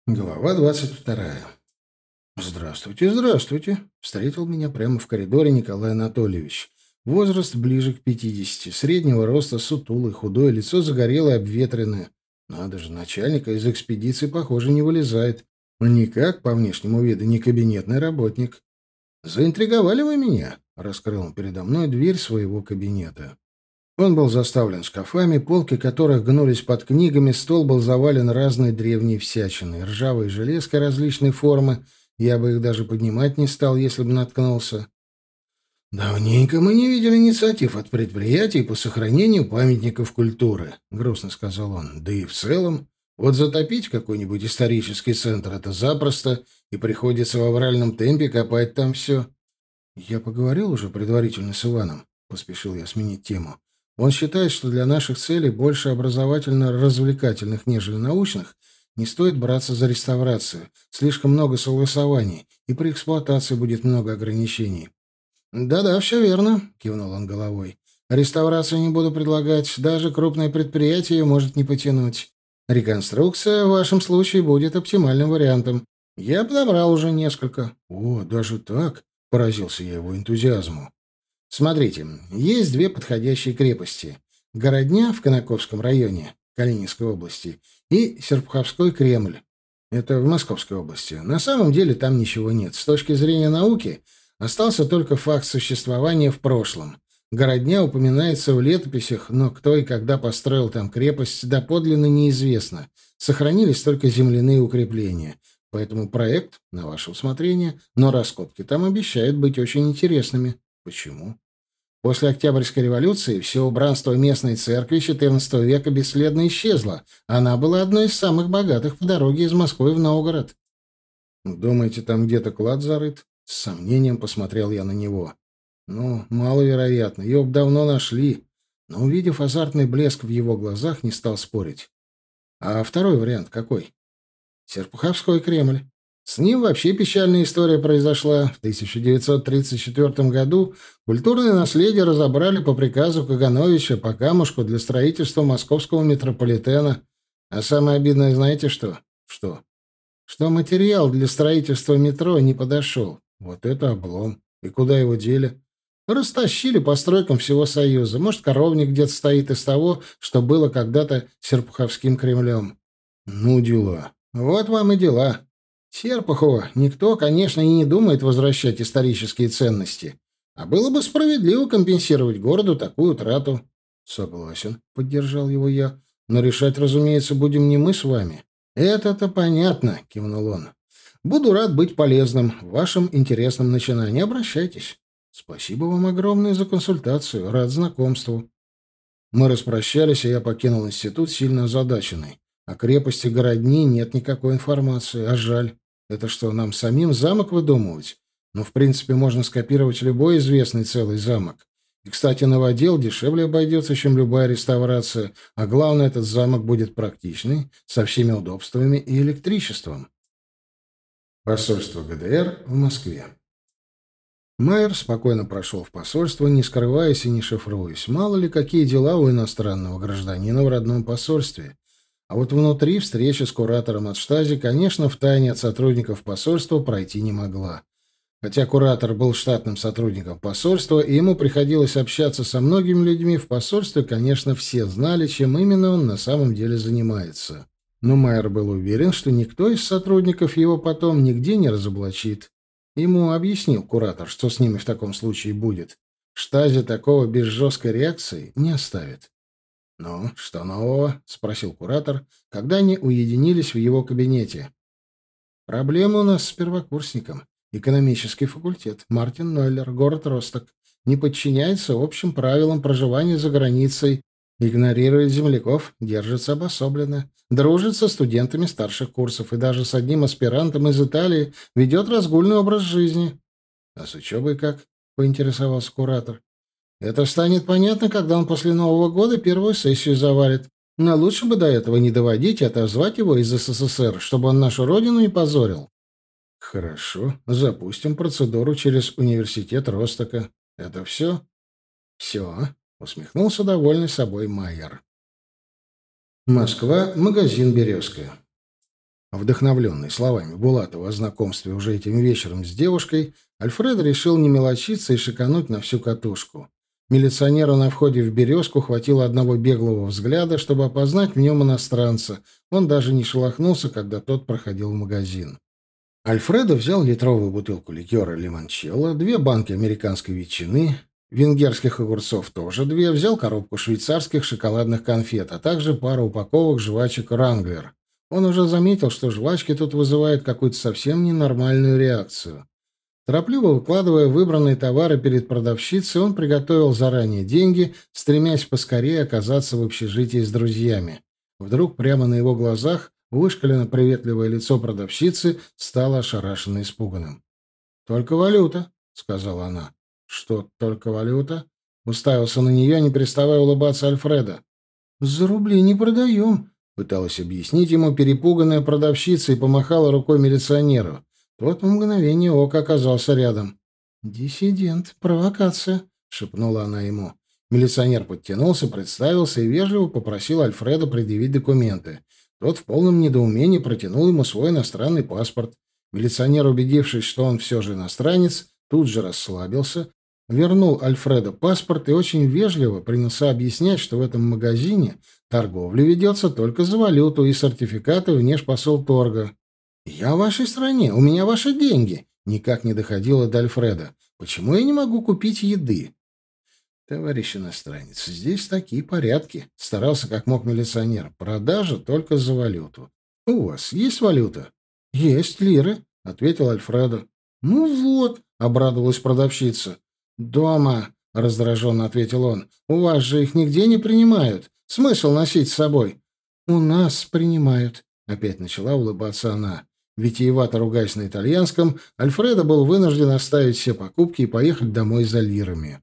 Глава 22. «Здравствуйте, здравствуйте!» — встретил меня прямо в коридоре Николай Анатольевич. Возраст ближе к 50, среднего роста, сутулый, худое, лицо загорелое, обветренное. Надо же, начальника из экспедиции, похоже, не вылезает. Никак, по внешнему виду, не кабинетный работник. «Заинтриговали вы меня?» — раскрыл он передо мной дверь своего кабинета. Он был заставлен шкафами, полки которых гнулись под книгами, стол был завален разной древней всячиной, ржавой железкой различной формы. Я бы их даже поднимать не стал, если бы наткнулся. «Давненько мы не видели инициатив от предприятий по сохранению памятников культуры», — грустно сказал он. «Да и в целом, вот затопить какой-нибудь исторический центр — это запросто, и приходится в авральном темпе копать там все». «Я поговорил уже предварительно с Иваном», — поспешил я сменить тему. «Он считает, что для наших целей, больше образовательно-развлекательных, нежели научных, не стоит браться за реставрацию. Слишком много согласований, и при эксплуатации будет много ограничений». «Да-да, все верно», — кивнул он головой. «Реставрацию не буду предлагать. Даже крупное предприятие ее может не потянуть. Реконструкция в вашем случае будет оптимальным вариантом. Я подобрал уже несколько». «О, даже так?» — поразился я его энтузиазму. «Смотрите, есть две подходящие крепости. Городня в Конаковском районе Калининской области и Серпуховской Кремль. Это в Московской области. На самом деле там ничего нет. С точки зрения науки остался только факт существования в прошлом. Городня упоминается в летописях, но кто и когда построил там крепость, доподлинно неизвестно. Сохранились только земляные укрепления. Поэтому проект на ваше усмотрение, но раскопки там обещают быть очень интересными. Почему? После Октябрьской революции все убранство местной церкви XIV века бесследно исчезло. Она была одной из самых богатых по дороге из Москвы в Новгород. «Думаете, там где-то клад зарыт?» С сомнением посмотрел я на него. «Ну, маловероятно. Ее б давно нашли». Но, увидев азартный блеск в его глазах, не стал спорить. «А второй вариант какой?» «Серпуховской Кремль. С ним вообще печальная история произошла. В 1934 году культурное наследие разобрали по приказу Кагановича по камушку для строительства московского метрополитена. А самое обидное, знаете что? Что? Что материал для строительства метро не подошел. Вот это облом. И куда его дели? Растащили по стройкам всего Союза. Может, коровник где-то стоит из того, что было когда-то Серпуховским Кремлем. Ну, дела. Вот вам и дела. Серпухову никто, конечно, и не думает возвращать исторические ценности. А было бы справедливо компенсировать городу такую утрату. Согласен, поддержал его я. Но решать, разумеется, будем не мы с вами. Это-то понятно, кивнул он. Буду рад быть полезным в вашем интересном начинании. Обращайтесь. Спасибо вам огромное за консультацию. Рад знакомству. Мы распрощались, и я покинул институт сильно озадаченный. О крепости Городни нет никакой информации, а жаль. Это что, нам самим замок выдумывать? Ну, в принципе, можно скопировать любой известный целый замок. И, кстати, новодел дешевле обойдется, чем любая реставрация, а главное, этот замок будет практичный, со всеми удобствами и электричеством. Посольство ГДР в Москве. Майер спокойно прошел в посольство, не скрываясь и не шифруясь. Мало ли, какие дела у иностранного гражданина в родном посольстве. А вот внутри встреча с куратором от штази, конечно, втайне от сотрудников посольства пройти не могла. Хотя куратор был штатным сотрудником посольства, и ему приходилось общаться со многими людьми в посольстве, конечно, все знали, чем именно он на самом деле занимается. Но Майер был уверен, что никто из сотрудников его потом нигде не разоблачит. Ему объяснил куратор, что с ними в таком случае будет. Штази такого без жесткой реакции не оставит. «Ну, что нового?» — спросил куратор, когда они уединились в его кабинете. «Проблема у нас с первокурсником. Экономический факультет. Мартин Нойлер, город Росток. Не подчиняется общим правилам проживания за границей, игнорирует земляков, держится обособленно, дружит со студентами старших курсов и даже с одним аспирантом из Италии ведет разгульный образ жизни». «А с учебой как?» — поинтересовался куратор. «Это станет понятно, когда он после Нового года первую сессию завалит. Но лучше бы до этого не доводить и отозвать его из СССР, чтобы он нашу родину не позорил». «Хорошо. Запустим процедуру через университет Ростока. Это все?» «Все», — усмехнулся довольный собой Майер. Москва, магазин «Березка». Вдохновленный словами Булатова о знакомстве уже этим вечером с девушкой, Альфред решил не мелочиться и шикануть на всю катушку. Милиционеру на входе в «Березку» хватило одного беглого взгляда, чтобы опознать в нем иностранца. Он даже не шелохнулся, когда тот проходил в магазин. Альфредо взял литровую бутылку ликера «Лимончелло», 2 банки американской ветчины, венгерских огурцов тоже 2, взял коробку швейцарских шоколадных конфет, а также пару упаковок жвачек «Ранглер». Он уже заметил, что жвачки тут вызывают какую-то совсем ненормальную реакцию. Торопливо выкладывая выбранные товары перед продавщицей, он приготовил заранее деньги, стремясь поскорее оказаться в общежитии с друзьями. Вдруг прямо на его глазах вышкалено приветливое лицо продавщицы стало ошарашенно испуганным. «Только валюта», — сказала она. «Что, только валюта?» — уставился на нее, не переставая улыбаться Альфреда. «За рубли не продаем», — пыталась объяснить ему перепуганная продавщица и помахала рукой милиционеру. Тот в мгновение ока оказался рядом. «Диссидент, провокация», — шепнула она ему. Милиционер подтянулся, представился и вежливо попросил Альфреда предъявить документы. Тот в полном недоумении протянул ему свой иностранный паспорт. Милиционер, убедившись, что он все же иностранец, тут же расслабился, вернул Альфреду паспорт и очень вежливо принялся объяснять, что в этом магазине торговля ведется только за валюту и сертификаты внешпосолторга. «Я в вашей стране, у меня ваши деньги», — никак не доходило до Альфреда. «Почему я не могу купить еды?» «Товарищ иностранец, здесь такие порядки», — старался как мог милиционер. «Продажа только за валюту. У вас есть валюта?» «Есть лиры», — ответил Альфредо. «Ну вот», — обрадовалась продавщица. «Дома», — раздраженно ответил он. «У вас же их нигде не принимают. Смысл носить с собой?» «У нас принимают», — опять начала улыбаться она. Витиевато ругаясь на итальянском, Альфредо был вынужден оставить все покупки и поехать домой за лирами.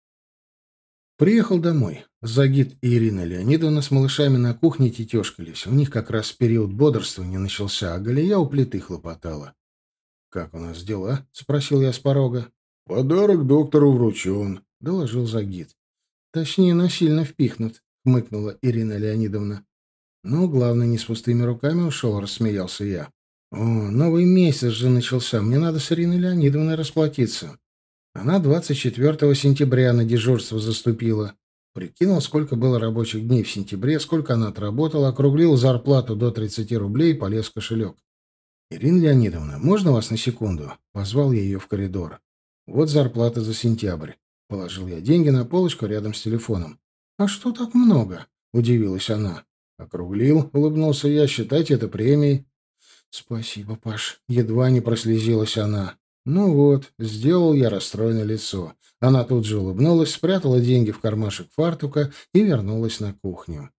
Приехал домой. Загид и Ирина Леонидовна с малышами на кухне тетешкались. У них как раз период бодрствования начался, а Галия у плиты хлопотала. «Как у нас дела?» — спросил я с порога. «Подарок доктору вручен», — доложил Загид. «Точнее, насильно впихнут», — хмыкнула Ирина Леонидовна. «Ну, главное, не с пустыми руками ушел», — рассмеялся я. «О, новый месяц же начался. Мне надо с Ириной Леонидовной расплатиться». Она 24 сентября на дежурство заступила. Прикинул, сколько было рабочих дней в сентябре, сколько она отработала, округлил зарплату до 30 рублей и полез в кошелек. «Ирина Леонидовна, можно вас на секунду?» Позвал я ее в коридор. «Вот зарплата за сентябрь». Положил я деньги на полочку рядом с телефоном. «А что так много?» — удивилась она. «Округлил», — улыбнулся я, — «считайте это премией». «Спасибо, Паш». Едва не прослезилась она. Ну вот, сделал я расстроенное лицо. Она тут же улыбнулась, спрятала деньги в кармашек фартука и вернулась на кухню.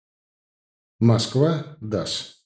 Москва, ДАС.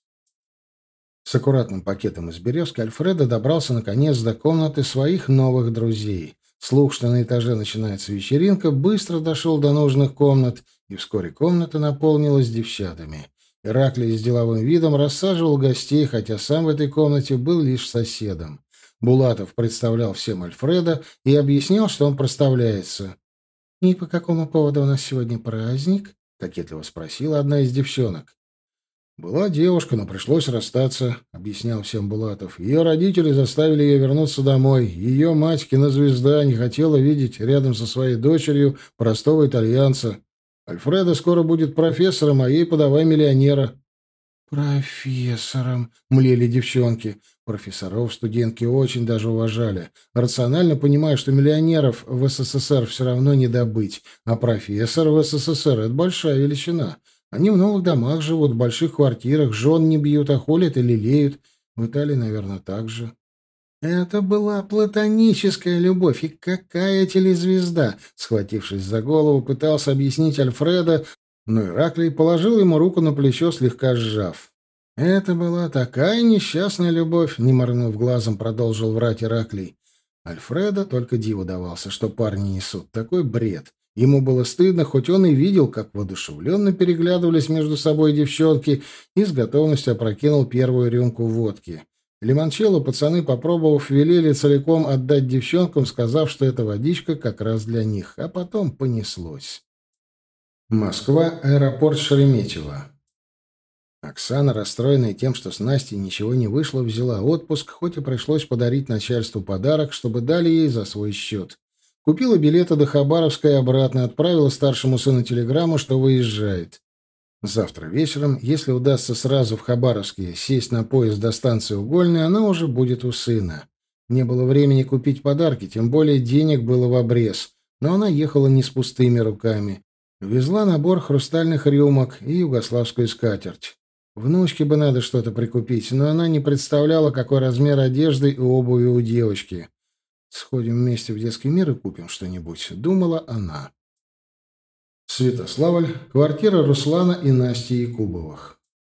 С аккуратным пакетом из березки Альфредо добрался наконец до комнаты своих новых друзей. Слух, что на этаже начинается вечеринка, быстро дошел до нужных комнат, и вскоре комната наполнилась девчатами. Ираклий с деловым видом рассаживал гостей, хотя сам в этой комнате был лишь соседом. Булатов представлял всем Альфреда и объяснял, что он проставляется. «И по какому поводу у нас сегодня праздник?» — кокетливо спросила одна из девчонок. «Была девушка, но пришлось расстаться», — объяснял всем Булатов. «Ее родители заставили ее вернуться домой. Ее мать, кинозвезда, не хотела видеть рядом со своей дочерью простого итальянца. Альфредо скоро будет профессором, а ей подавай миллионера». «Профессором», — млели девчонки. Профессоров студентки очень даже уважали, рационально понимая, что миллионеров в СССР все равно не добыть, а профессор в СССР — это большая величина. Они в новых домах живут, в больших квартирах, жен не бьют, а холят и лелеют. В Италии, наверное, так же. Это была платоническая любовь, и какая телезвезда! Схватившись за голову, пытался объяснить Альфредо, но Ираклий положил ему руку на плечо, слегка сжав. «Это была такая несчастная любовь», — не моргнув глазом, продолжил врать Ираклий. Альфредо только диву давался, что парни несут такой бред. Ему было стыдно, хоть он и видел, как воодушевленно переглядывались между собой девчонки, и с готовностью опрокинул первую рюмку водки. Лимончелло пацаны, попробовав, велели целиком отдать девчонкам, сказав, что эта водичка как раз для них, а потом понеслось. Москва, аэропорт Шереметьево. Оксана, расстроенная тем, что с Настей ничего не вышло, взяла отпуск, хоть и пришлось подарить начальству подарок, чтобы дали ей за свой счет. Купила билеты до Хабаровска и обратно, отправила старшему сыну телеграмму, что выезжает. Завтра вечером, если удастся сразу в Хабаровске сесть на поезд до станции Угольной, она уже будет у сына. Не было времени купить подарки, тем более денег было в обрез, но она ехала не с пустыми руками. Везла набор хрустальных рюмок и югославскую скатерть. Внучке бы надо что-то прикупить, но она не представляла, какой размер одежды и обуви у девочки. «Сходим вместе в детский мир и купим что-нибудь», — думала она. Святославль, квартира Руслана и Насти Якубовых.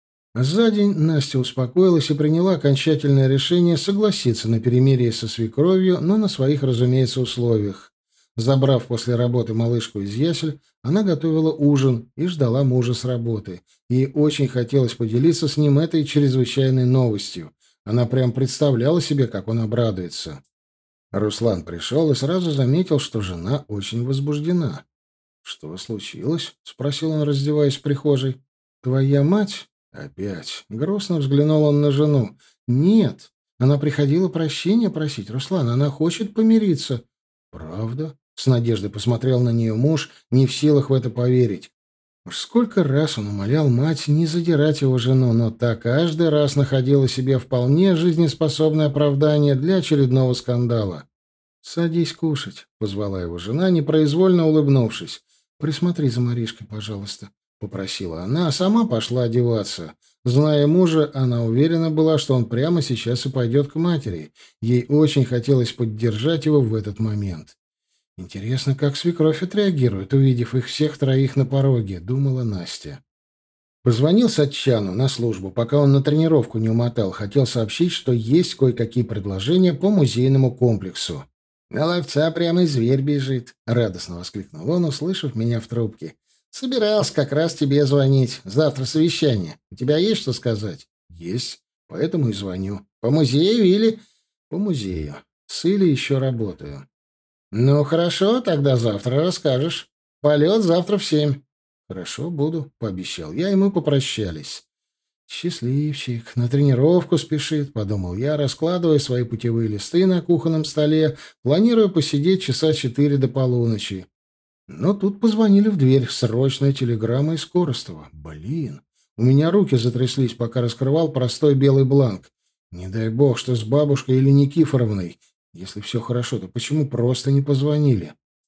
За день Настя успокоилась и приняла окончательное решение согласиться на перемирие со свекровью, но на своих, разумеется, условиях. Забрав после работы малышку из ясель, она готовила ужин и ждала мужа с работы. Ей очень хотелось поделиться с ним этой чрезвычайной новостью. Она прям представляла себе, как он обрадуется. Руслан пришел и сразу заметил, что жена очень возбуждена. «Что случилось?» — спросил он, раздеваясь в прихожей. «Твоя мать?» «Опять». Грустно взглянул он на жену. «Нет. Она приходила прощения просить. Руслан, она хочет помириться». «Правда?» — с надеждой посмотрел на нее муж, не в силах в это поверить. Уж сколько раз он умолял мать не задирать его жену, но та каждый раз находила себе вполне жизнеспособное оправдание для очередного скандала. «Садись кушать», — позвала его жена, непроизвольно улыбнувшись. «Присмотри за Маришкой, пожалуйста», — попросила она, а сама пошла одеваться. Зная мужа, она уверена была, что он прямо сейчас и пойдет к матери. Ей очень хотелось поддержать его в этот момент. «Интересно, как свекровь отреагирует, увидев их всех троих на пороге», — думала Настя. Позвонил Сатчану на службу, пока он на тренировку не умотал. Хотел сообщить, что есть кое-какие предложения по музейному комплексу. «На ловца прямо и зверь бежит», — радостно воскликнул он, услышав меня в трубке. «Собирался как раз тебе звонить. Завтра совещание. У тебя есть что сказать?» «Есть. Поэтому и звоню. По музею или...» «По музею. С Илей еще работаю». «Ну, хорошо, тогда завтра расскажешь. Полет завтра в 7». «Хорошо, буду», — пообещал я, и мы попрощались. «Счастливчик, на тренировку спешит», — подумал я, раскладывая свои путевые листы на кухонном столе, планируя посидеть часа 4 до полуночи. Но тут позвонили в дверь. Срочная телеграмма из Коростова. Блин, у меня руки затряслись, пока раскрывал простой белый бланк. Не дай бог, что с бабушкой или Никифоровной. Если все хорошо, то почему просто не позвонили?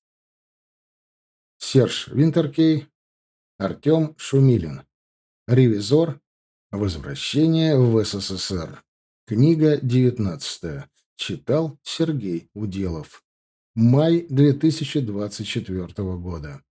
Серж Винтеркей, Артем Шумилин. Ревизор. Возвращение в СССР. Книга 19. Читал Сергей Уделов. Май 2024 года.